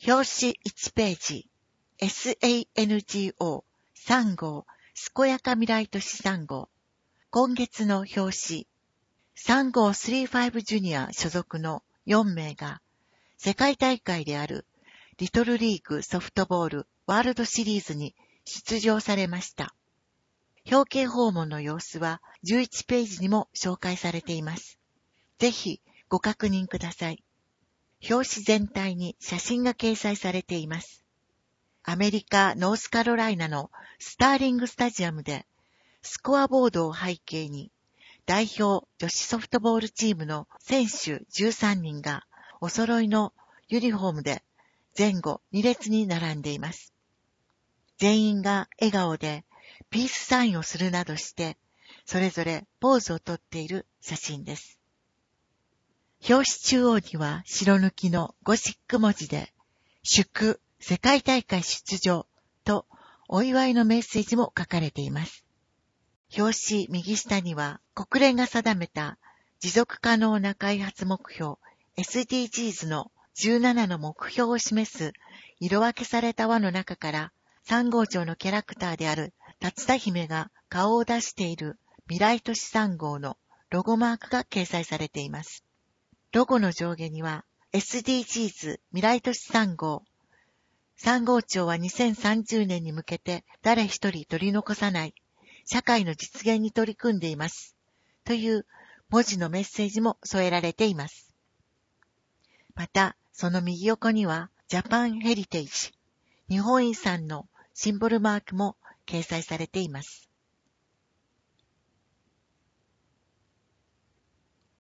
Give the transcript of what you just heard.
表紙1ページ、SANGO3 号、健やか未来都市3号。今月の表紙、3号35ジュニア所属の4名が、世界大会であるリトルリーグソフトボールワールドシリーズに出場されました。表敬訪問の様子は11ページにも紹介されています。ぜひご確認ください。表紙全体に写真が掲載されています。アメリカ・ノースカロライナのスターリングスタジアムでスコアボードを背景に代表女子ソフトボールチームの選手13人がお揃いのユニフォームで前後2列に並んでいます。全員が笑顔でピースサインをするなどしてそれぞれポーズをとっている写真です。表紙中央には白抜きのゴシック文字で祝世界大会出場とお祝いのメッセージも書かれています。表紙右下には国連が定めた持続可能な開発目標 SDGs の17の目標を示す色分けされた輪の中から3号町のキャラクターである竜田姫が顔を出している未来都市3号のロゴマークが掲載されています。ロゴの上下には SDGs 未来都市3号。3号町は2030年に向けて誰一人取り残さない社会の実現に取り組んでいます。という文字のメッセージも添えられています。また、その右横にはジャパンヘリテージ、日本遺産のシンボルマークも掲載されています。